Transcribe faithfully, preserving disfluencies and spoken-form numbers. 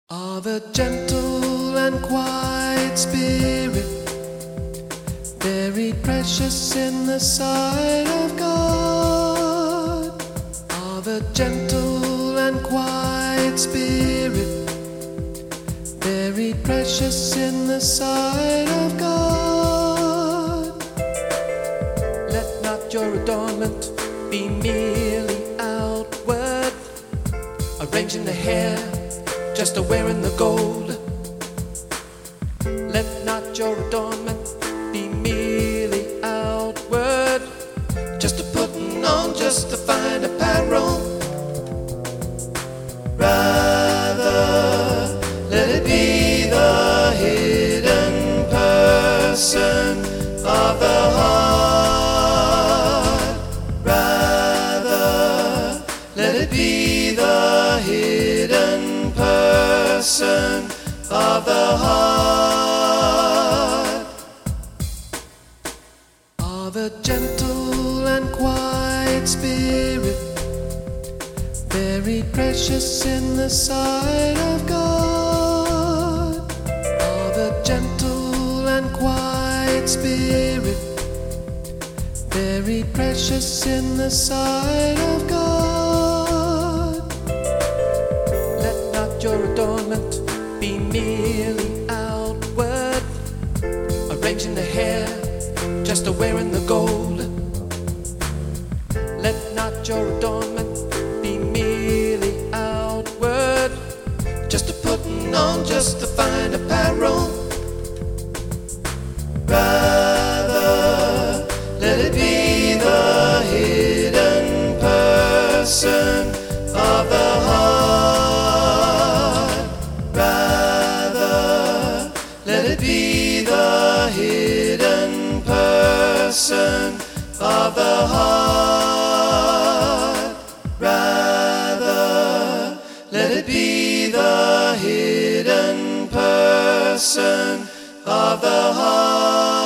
Of a gentle and quiet spirit, very precious in the sight of God. Of a gentle and quiet spirit, very precious in the sight of God. Let not your adornment be merely outward, arranging the hair, just a wearing the gold. Let not your adornment be merely outward, just a putting on just a fine apparel. Rather, let it be the hidden person of the heart. Rather, let it be the hidden person of the heart. Of a gentle and quiet spirit, very precious in the sight of God. Of a gentle and quiet spirit, very precious in the sight of God. Let not your adornment be merely outward, arranging the hair, just a wearing the gold. Let not your adornment be merely outward, just a putting on just a fine apparel. Rather, let it be the hidden person of the heart. Rather, let it be the hidden person of the heart. Rather, let it be the hidden person of the heart.